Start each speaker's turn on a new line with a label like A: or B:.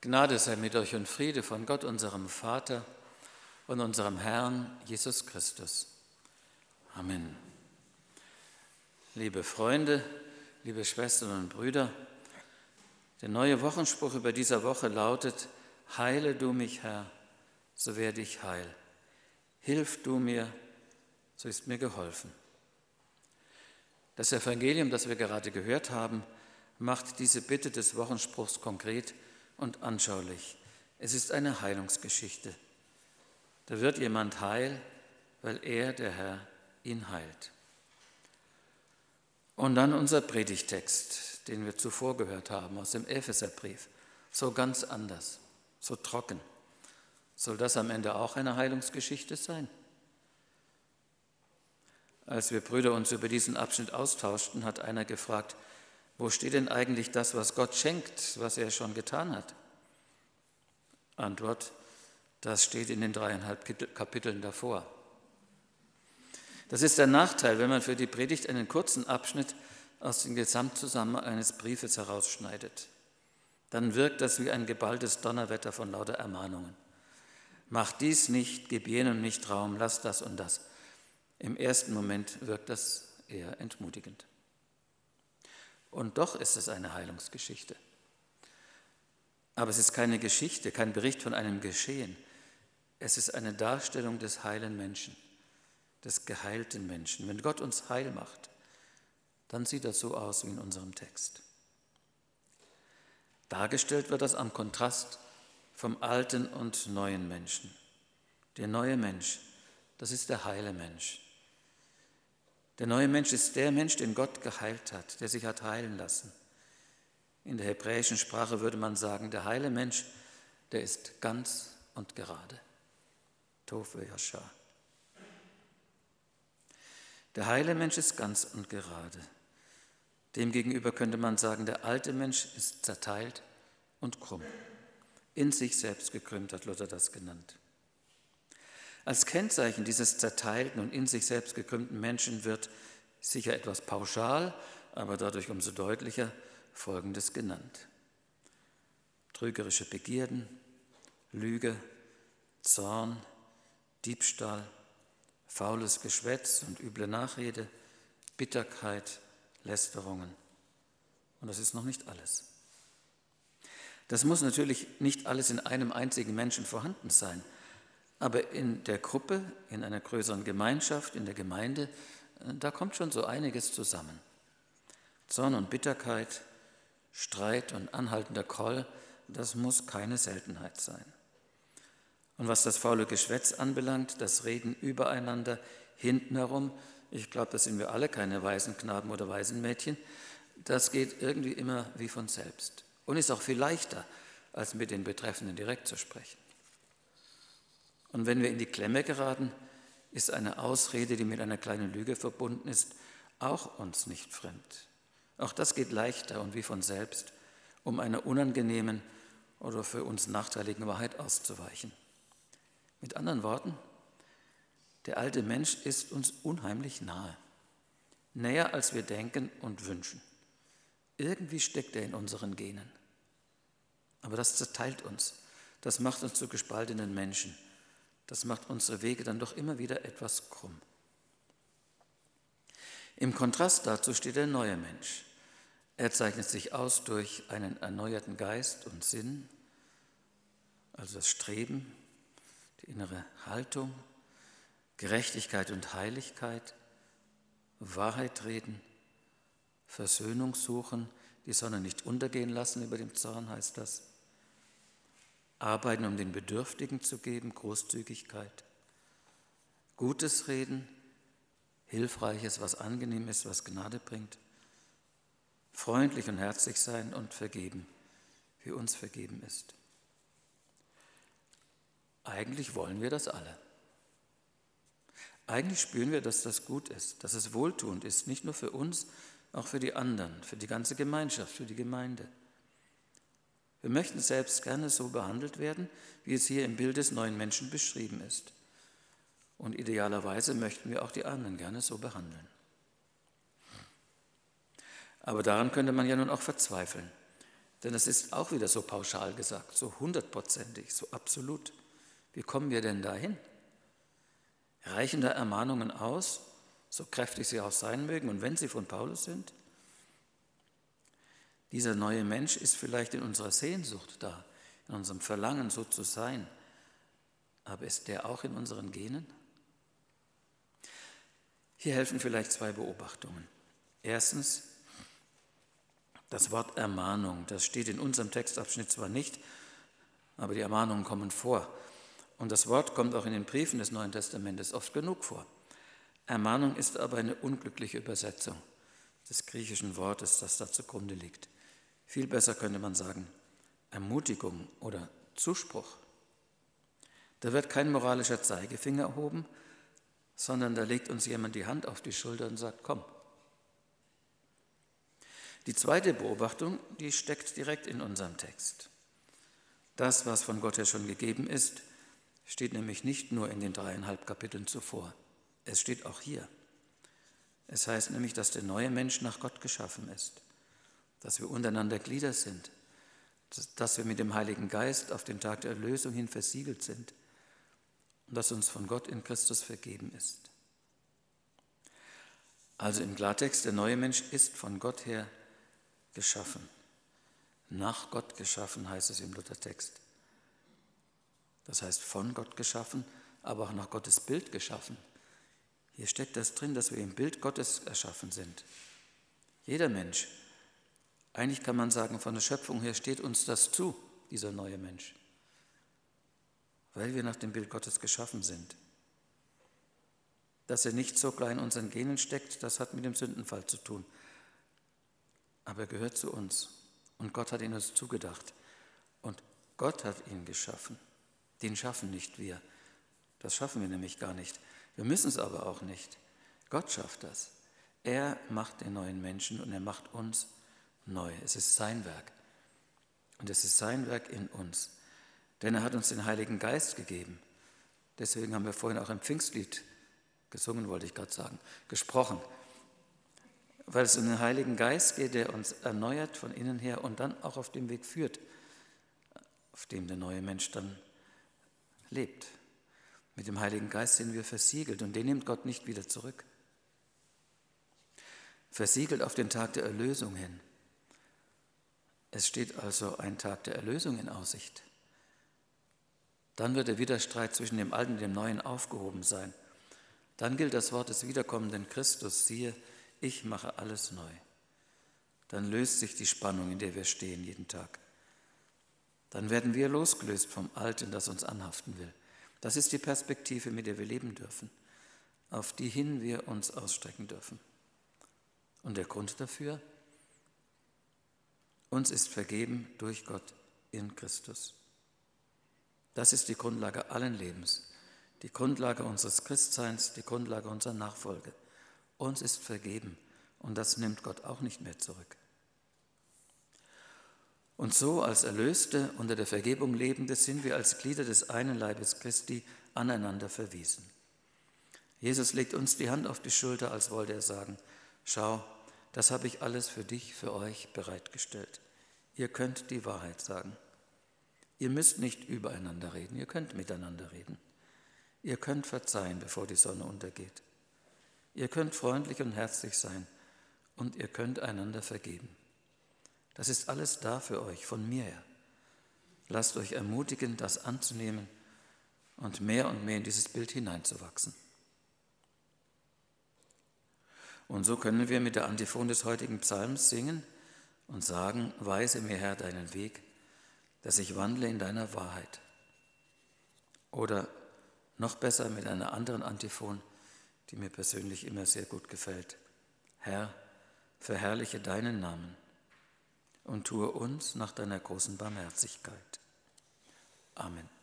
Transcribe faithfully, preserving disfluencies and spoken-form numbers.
A: Gnade sei mit euch und Friede von Gott, unserem Vater und unserem Herrn Jesus Christus. Amen. Liebe Freunde, liebe Schwestern und Brüder, der neue Wochenspruch über dieser Woche lautet: Heile du mich, Herr, so werde ich heil. Hilf du mir, so ist mir geholfen. Das Evangelium, das wir gerade gehört haben, macht diese Bitte des Wochenspruchs konkret und anschaulich. Es ist eine Heilungsgeschichte. Da wird jemand heil, weil er, der Herr, ihn heilt. Und dann unser Predigtext, den wir zuvor gehört haben, aus dem Epheserbrief. So ganz anders, so trocken. Soll das am Ende auch eine Heilungsgeschichte sein? Als wir Brüder uns über diesen Abschnitt austauschten, hat einer gefragt: Wo steht denn eigentlich das, was Gott schenkt, was er schon getan hat? Antwort: Das steht in den dreieinhalb Kapiteln davor. Das ist der Nachteil, wenn man für die Predigt einen kurzen Abschnitt aus dem Gesamtzusammenhang eines Briefes herausschneidet. Dann wirkt das wie ein geballtes Donnerwetter von lauter Ermahnungen. Mach dies nicht, gib jenem nicht Raum, lass das und das. Im ersten Moment wirkt das eher entmutigend. Und doch ist es eine Heilungsgeschichte. Aber es ist keine Geschichte, kein Bericht von einem Geschehen. Es ist eine Darstellung des heilen Menschen, des geheilten Menschen. Wenn Gott uns heil macht, dann sieht das so aus wie in unserem Text. Dargestellt wird das am Kontrast vom alten und neuen Menschen. Der neue Mensch, das ist der heile Mensch. Der neue Mensch ist der Mensch, den Gott geheilt hat, der sich hat heilen lassen. In der hebräischen Sprache würde man sagen, der heile Mensch, der ist ganz und gerade. Tov ve'yashar. Der heile Mensch ist ganz und gerade. Demgegenüber könnte man sagen, der alte Mensch ist zerteilt und krumm. In sich selbst gekrümmt, hat Luther das genannt. Als Kennzeichen dieses zerteilten und in sich selbst gekrümmten Menschen wird sicher etwas pauschal, aber dadurch umso deutlicher Folgendes genannt: Trügerische Begierden, Lüge, Zorn, Diebstahl, faules Geschwätz und üble Nachrede, Bitterkeit, Lästerungen. Und das ist noch nicht alles. Das muss natürlich nicht alles in einem einzigen Menschen vorhanden sein. Aber in der Gruppe, in einer größeren Gemeinschaft, in der Gemeinde, da kommt schon so einiges zusammen. Zorn und Bitterkeit, Streit und anhaltender Groll, das muss keine Seltenheit sein. Und was das faule Geschwätz anbelangt, das Reden übereinander, hinten herum, ich glaube, da sind wir alle keine Waisenknaben oder Waisenmädchen, das geht irgendwie immer wie von selbst und ist auch viel leichter, als mit den Betreffenden direkt zu sprechen. Und wenn wir in die Klemme geraten, ist eine Ausrede, die mit einer kleinen Lüge verbunden ist, auch uns nicht fremd. Auch das geht leichter und wie von selbst, um einer unangenehmen oder für uns nachteiligen Wahrheit auszuweichen. Mit anderen Worten, der alte Mensch ist uns unheimlich nahe, näher als wir denken und wünschen. Irgendwie steckt er in unseren Genen. Aber das zerteilt uns, das macht uns zu gespaltenen Menschen. Das macht unsere Wege dann doch immer wieder etwas krumm. Im Kontrast dazu steht der neue Mensch. Er zeichnet sich aus durch einen erneuerten Geist und Sinn, also das Streben, die innere Haltung, Gerechtigkeit und Heiligkeit, Wahrheit reden, Versöhnung suchen, die Sonne nicht untergehen lassen über dem Zorn, heißt das. Arbeiten, um den Bedürftigen zu geben, Großzügigkeit, Gutes reden, Hilfreiches, was angenehm ist, was Gnade bringt, freundlich und herzlich sein und vergeben, wie uns vergeben ist. Eigentlich wollen wir das alle. Eigentlich spüren wir, dass das gut ist, dass es wohltuend ist, nicht nur für uns, auch für die anderen, für die ganze Gemeinschaft, für die Gemeinde. Wir möchten selbst gerne so behandelt werden, wie es hier im Bild des neuen Menschen beschrieben ist. Und idealerweise möchten wir auch die anderen gerne so behandeln. Aber daran könnte man ja nun auch verzweifeln. Denn es ist auch wieder so pauschal gesagt, so hundertprozentig, so absolut. Wie kommen wir denn dahin? Reichen da Ermahnungen aus, so kräftig sie auch sein mögen und wenn sie von Paulus sind? Dieser neue Mensch ist vielleicht in unserer Sehnsucht da, in unserem Verlangen, so zu sein. Aber ist der auch in unseren Genen? Hier helfen vielleicht zwei Beobachtungen. Erstens, das Wort Ermahnung, das steht in unserem Textabschnitt zwar nicht, aber die Ermahnungen kommen vor. Und das Wort kommt auch in den Briefen des Neuen Testamentes oft genug vor. Ermahnung ist aber eine unglückliche Übersetzung des griechischen Wortes, das da zugrunde liegt. Viel besser könnte man sagen, Ermutigung oder Zuspruch. Da wird kein moralischer Zeigefinger erhoben, sondern da legt uns jemand die Hand auf die Schulter und sagt, komm. Die zweite Beobachtung, die steckt direkt in unserem Text. Das, was von Gott her schon gegeben ist, steht nämlich nicht nur in den dreieinhalb Kapiteln zuvor. Es steht auch hier. Es heißt nämlich, dass der neue Mensch nach Gott geschaffen ist, dass wir untereinander Glieder sind, dass wir mit dem Heiligen Geist auf den Tag der Erlösung hin versiegelt sind und dass uns von Gott in Christus vergeben ist. Also im Klartext, der neue Mensch ist von Gott her geschaffen. Nach Gott geschaffen heißt es im Luthertext. Das heißt von Gott geschaffen, aber auch nach Gottes Bild geschaffen. Hier steckt das drin, dass wir im Bild Gottes erschaffen sind. Jeder Mensch, eigentlich kann man sagen, von der Schöpfung her steht uns das zu, dieser neue Mensch, weil wir nach dem Bild Gottes geschaffen sind. Dass er nicht so klein in unseren Genen steckt, das hat mit dem Sündenfall zu tun. Aber er gehört zu uns und Gott hat ihn uns zugedacht und Gott hat ihn geschaffen. Den schaffen nicht wir. Das schaffen wir nämlich gar nicht. Wir müssen es aber auch nicht. Gott schafft das. Er macht den neuen Menschen und er macht uns neu. Es ist sein Werk. Und es ist sein Werk in uns. Denn er hat uns den Heiligen Geist gegeben. Deswegen haben wir vorhin auch im Pfingstlied gesungen, wollte ich gerade sagen, gesprochen. Weil es um den Heiligen Geist geht, der uns erneuert von innen her und dann auch auf dem Weg führt, auf dem der neue Mensch dann lebt. Mit dem Heiligen Geist sind wir versiegelt und den nimmt Gott nicht wieder zurück. Versiegelt auf den Tag der Erlösung hin. Es steht also ein Tag der Erlösung in Aussicht. Dann wird der Widerstreit zwischen dem Alten und dem Neuen aufgehoben sein. Dann gilt das Wort des wiederkommenden Christus, siehe, ich mache alles neu. Dann löst sich die Spannung, in der wir stehen jeden Tag. Dann werden wir losgelöst vom Alten, das uns anhaften will. Das ist die Perspektive, mit der wir leben dürfen, auf die hin wir uns ausstrecken dürfen. Und der Grund dafür? Uns ist vergeben durch Gott in Christus. Das ist die Grundlage allen Lebens, die Grundlage unseres Christseins, die Grundlage unserer Nachfolge. Uns ist vergeben und das nimmt Gott auch nicht mehr zurück. Und so als Erlöste, unter der Vergebung Lebende, sind wir als Glieder des einen Leibes Christi aneinander verwiesen. Jesus legt uns die Hand auf die Schulter, als wollte er sagen, schau, das habe ich alles für dich, für euch bereitgestellt. Ihr könnt die Wahrheit sagen. Ihr müsst nicht übereinander reden, ihr könnt miteinander reden. Ihr könnt verzeihen, bevor die Sonne untergeht. Ihr könnt freundlich und herzlich sein und ihr könnt einander vergeben. Das ist alles da für euch, von mir her. Lasst euch ermutigen, das anzunehmen und mehr und mehr in dieses Bild hineinzuwachsen. Und so können wir mit der Antiphon des heutigen Psalms singen und sagen, weise mir, Herr, deinen Weg, dass ich wandle in deiner Wahrheit. Oder noch besser mit einer anderen Antiphon, die mir persönlich immer sehr gut gefällt. Herr, verherrliche deinen Namen und tue uns nach deiner großen Barmherzigkeit. Amen.